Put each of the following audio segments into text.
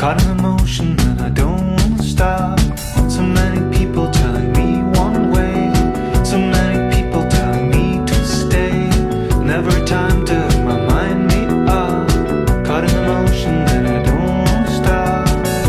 Caught in a motion and I don't want to stop. So many people telling me one way, so many people telling me to stay. Never time to let my mind meet up. Caught in a motion and I don't want to stop.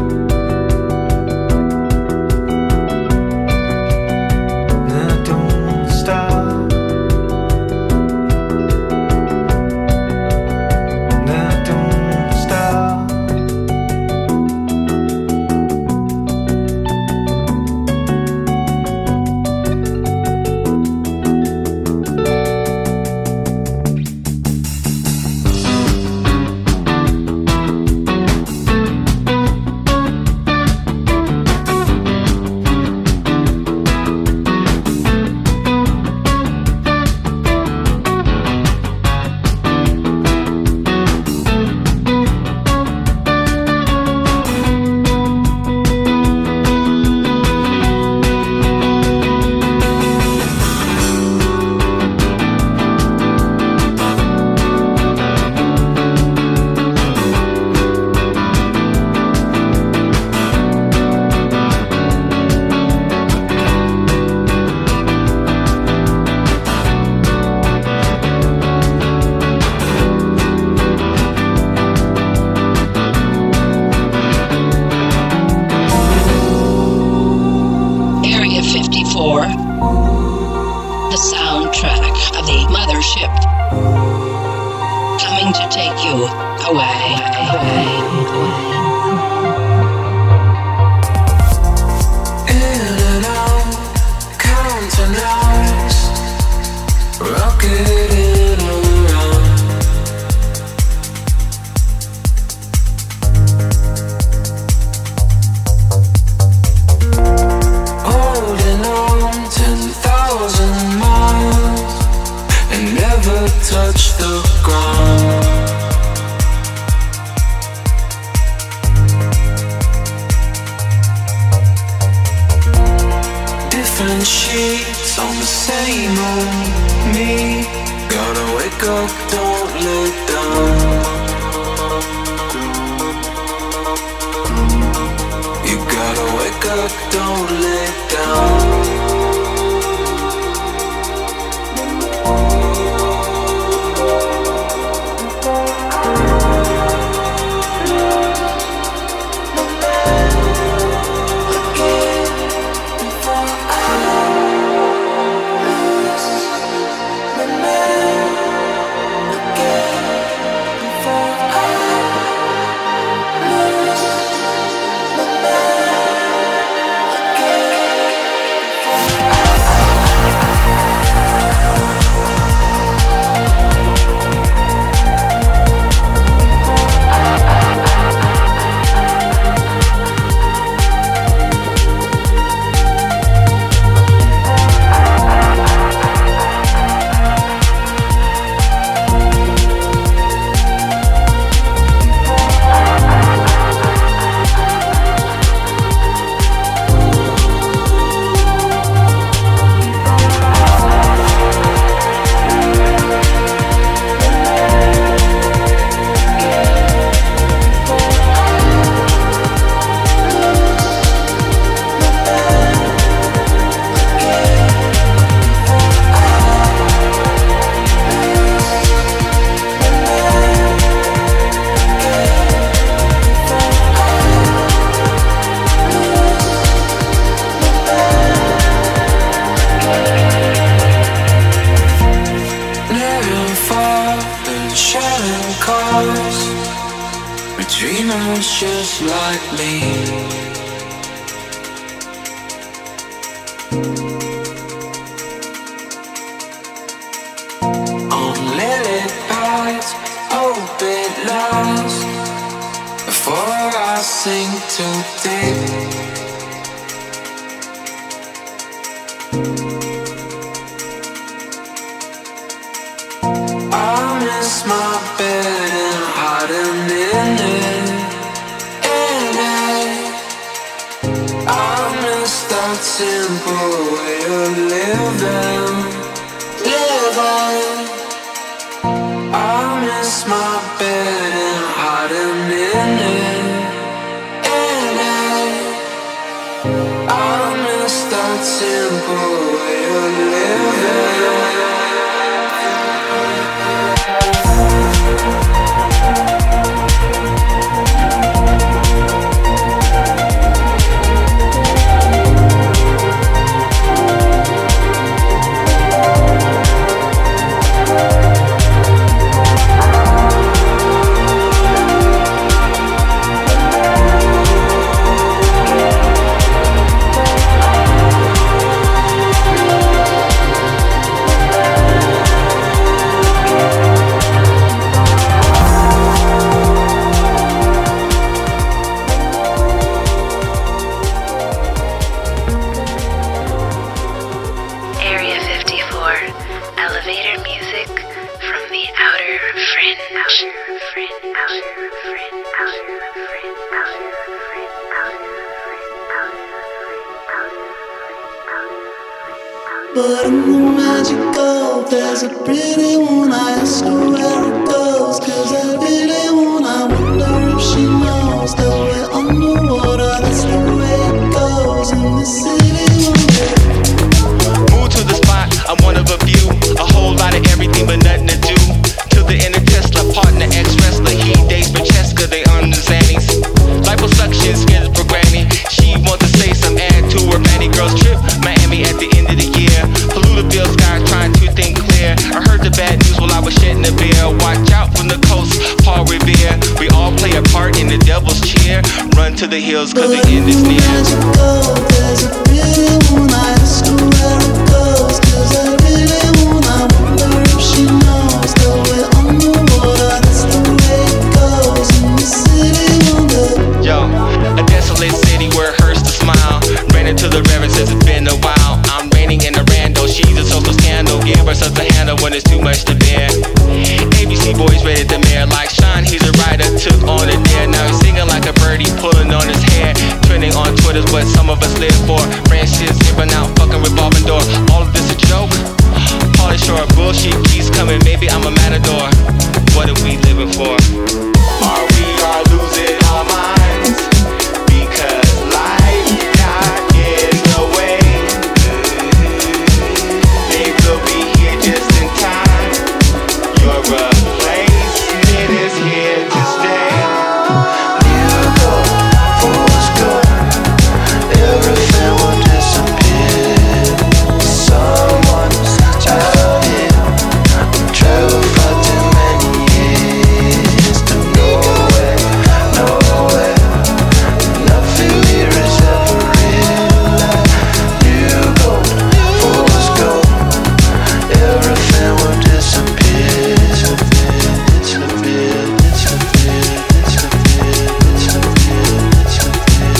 And I don't want to stop. And I don't want to stop. Area 54, the soundtrack of the mothership, coming to take you away. In and out, counting hours, rocketing around. Holding on 10,000 miles and never touch the ground. Different sheets on the same old me. Gotta wake up, don't let down. You gotta wake up, don't let down. Dreamers just like me. On lily pads, hope it lasts before I sink too deep. I miss my bed and hiding in it. I miss that simple way of living. I miss my bed and hiding in it. But in the magical, there's a pretty one. I ask her where it goes, 'cause I really wanna. I wonder if she knows that we're underwater. That's the way it goes in the city. Move to the spot, I'm one of a few. A whole lot of everything but nothing to do. Till the end of Tesla, partner, ex-wrestler. He dates Francesca, they on the Xannies. Liposuction, schizophrenia. She wants to say some add to her Manny girls trip. Miami at the end of the year. Polluted sky trying to think clear. I heard the bad news while I was shedding a beer. Watch out from the coast, Paul Revere. We all play a part in the devil's cheer. Run to the hills 'cause the end is near. There's a pretty one. I ask her where it goes, 'cause I really wanna. I wonder if she knows that we're underwater. That's the way it goes in the city wonder. Yo, a desolate city where it hurts to smile. Ran into the reverend since it's been a while. I'm raining in the rando, she's a social scandal. Give her such a handle when it's too much to bear. ABC boys ready to mayor like Sean, he's a writer, took on a dare. Now he's singing like a birdie, pulling on his hair. Trending on Twitter's what some of us live for. Branches zipping out, fucking revolving door. All of this a joke? Pauly Shore, bullshit keeps coming, maybe I'm a matador. What are we living for? Are we all losing our minds? Because life got in the way. They will be here just in time. Your replacement is here to stay. You go, fools go. Everything will disappear. Someone's out here. I'm traveled for too many years to nowhere, nowhere. Nothing here is ever real. You go, fools go. Everything will disappear. Disappear, disappear, disappear, disappear, disappear,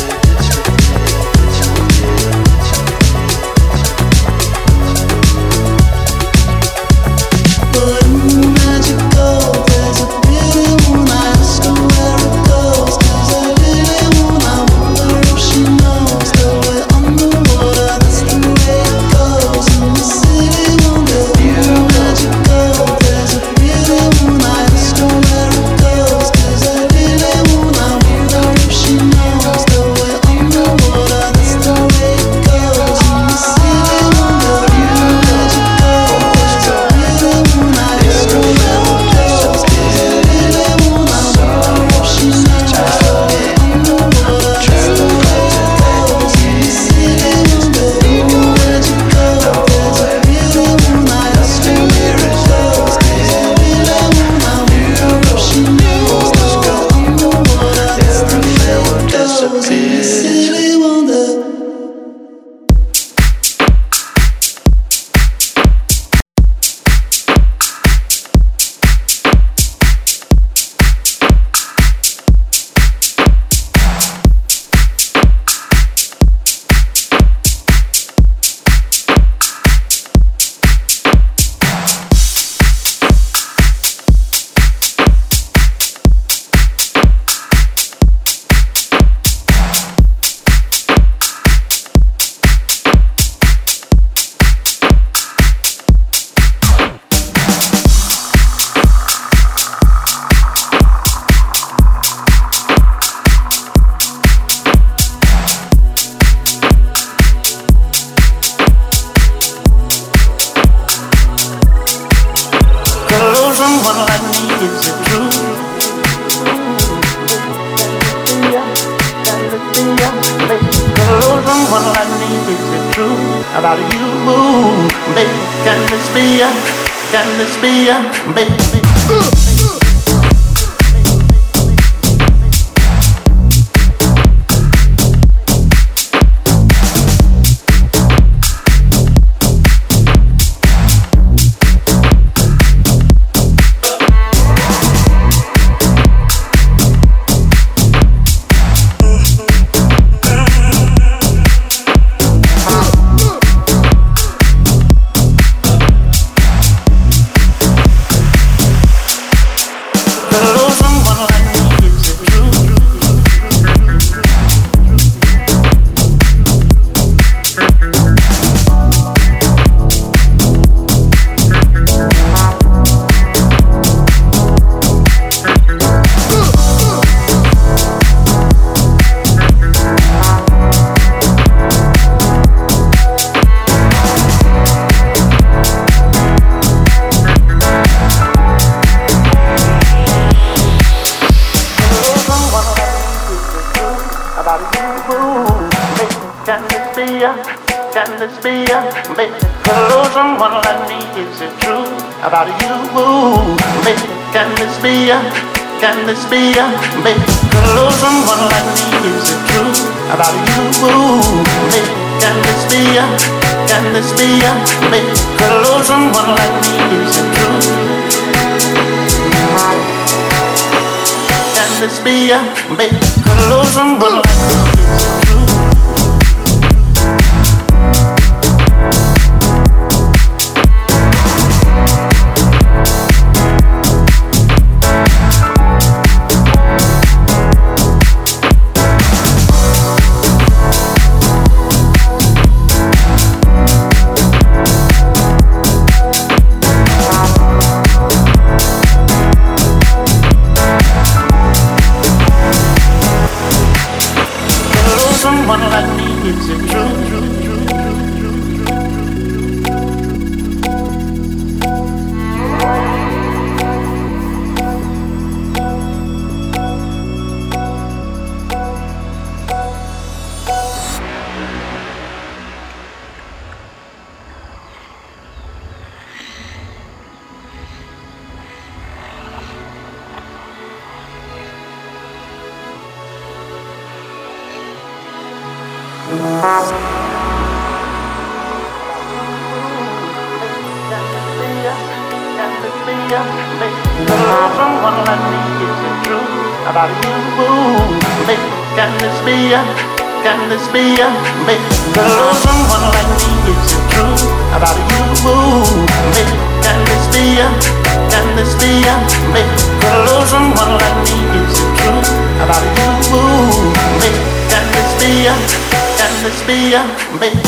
But in the magical, there's a pretty one. I ask her where it goes, 'cause I really wanna. I wonder if she knows that we're underwater. That's the way it goes in the city wonder. In the magical, there's a pretty one. I ask her where it goes, 'cause I really wanna. I wonder if she knows that we're underwater. That's the way it goes in the city wonder. In the magical, there's a pretty one. I ask her where it goes, 'cause I really wanna. I wonder if she knows that we're underwater. That's the way it goes in the city wonder. In the magical, there's a pretty one. I ask her where it goes, 'cause I really wanna. I wonder if she knows that we're underwater. That's the way it goes in the city wonder. Hello, someone like me, is it true? Hello, someone like me, is it true? About you, baby, can this be ya? Can this be ya, baby? about you, baby. Can this be ya? Can this be ya, baby? Could lose someone like me, is it true? About you, baby. Can this be ya? Can this be ya, baby? Could lose someone like me, is it true? About you, baby. Can this be ya? Can this be ya, baby? Could lose someone like me, is it true? Can this be ya, baby? Could lose someone like me, is it true? Someone like me, is it true? Someone like me, is it true? About you, baby. Can this be ya? Can this be ya, baby? Someone like me, is it true? About you, baby. Can this be ya? Can this be ya, baby? Someone like me, is it true? About you, baby. Can this be ya? Can this be ya, baby?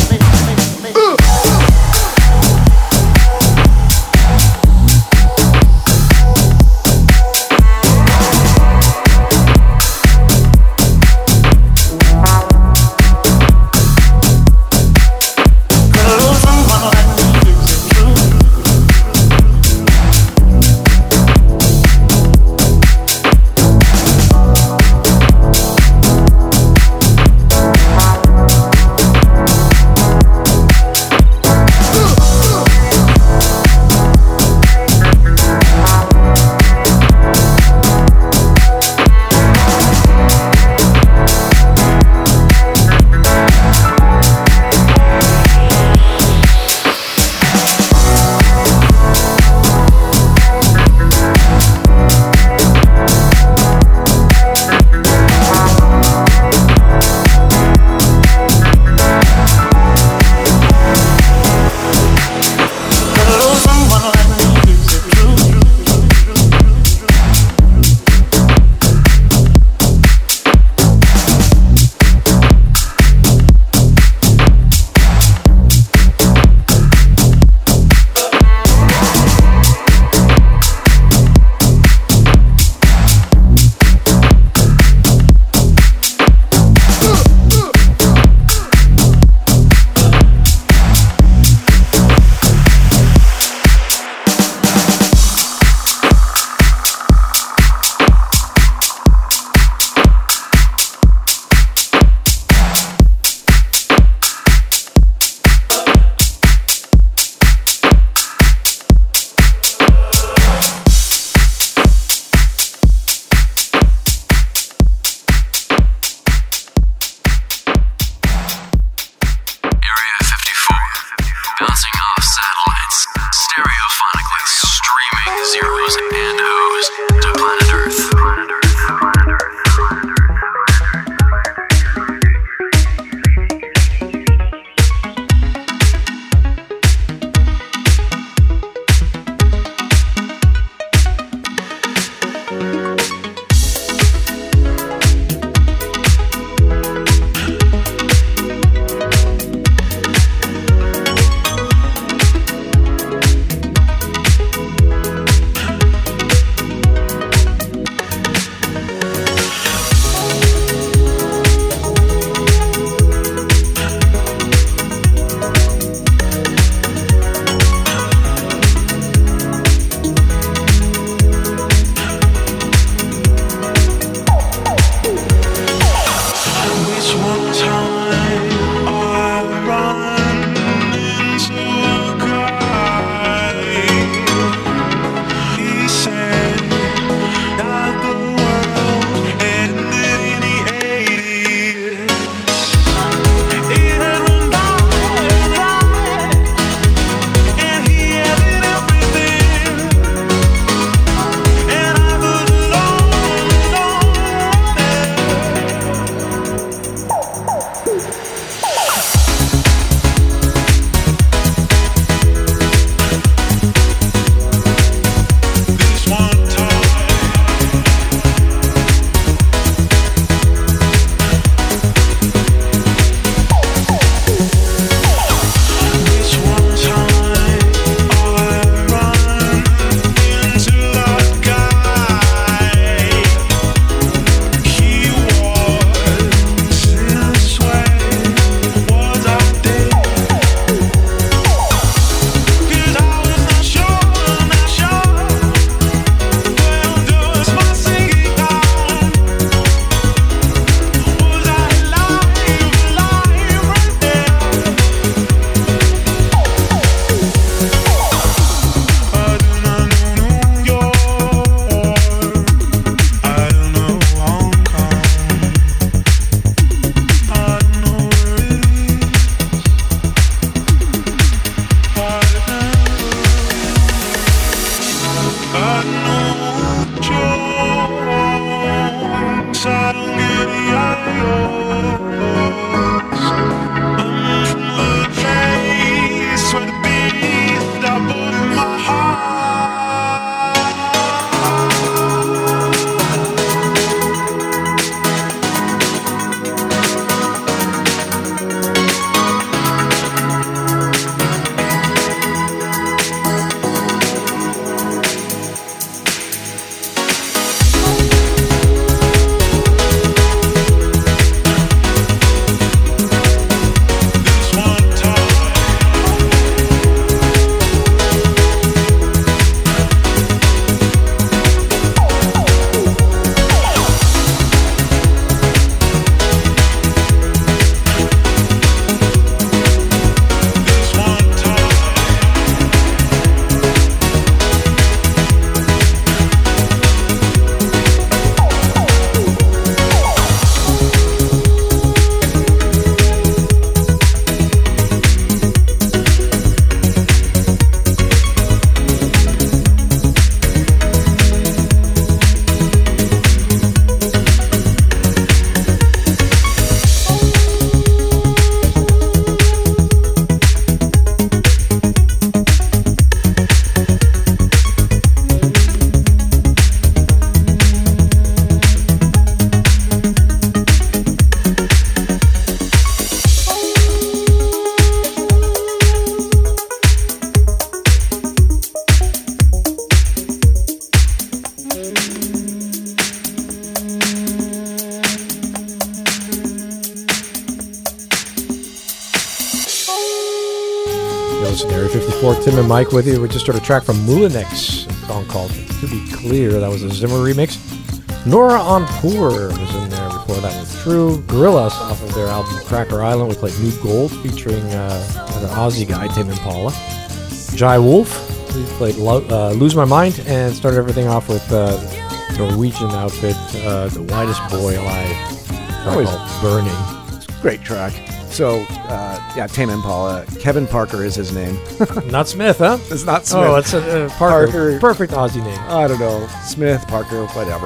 Listen, Area 54, Tim and Mike with you. We just heard a track from Moulinex, a song called To Be Clear. That was a Zimmer remix. Nora En Pour was in there before that was True. Gorillaz off of their album Cracker Island. We played New Gold featuring an Aussie guy, Tame Impala. Jai Wolf, we played Lose My Mind, and started everything off with Norwegian outfit, The Whitest Boy Alive. Always Burning. It's a great track. So, Tame Impala. Kevin Parker is his name. Not Smith, huh? It's not Smith. Oh, it's a Parker. Perfect Aussie name. I don't know. Smith, Parker, whatever.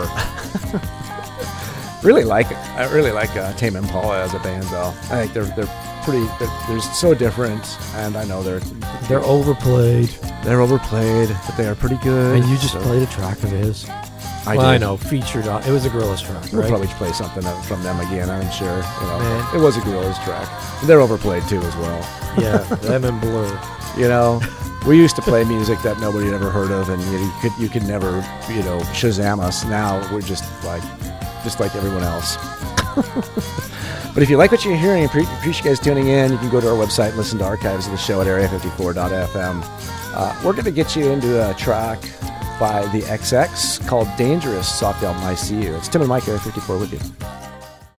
Really like it. I really like Tame Impala as a band, though. I think they're pretty. They're so different, and I know they're overplayed. They're overplayed, but they are pretty good. And you just played a track of his. I know, featured on. It was a Gorillaz track, We'll right? probably play something from them again, I'm sure. It was a Gorillaz track. They're overplayed too, as well. Yeah, them and Blur. We used to play music that nobody had ever heard of, and you could never, Shazam us. Now we're just like everyone else. But if you like what you're hearing, appreciate you guys tuning in. You can go to our website and listen to archives of the show at area54.fm. We're going to get you into a track by the XX called Dangerous, off the album I See You. It's Tim and Mike, Area 54 with you.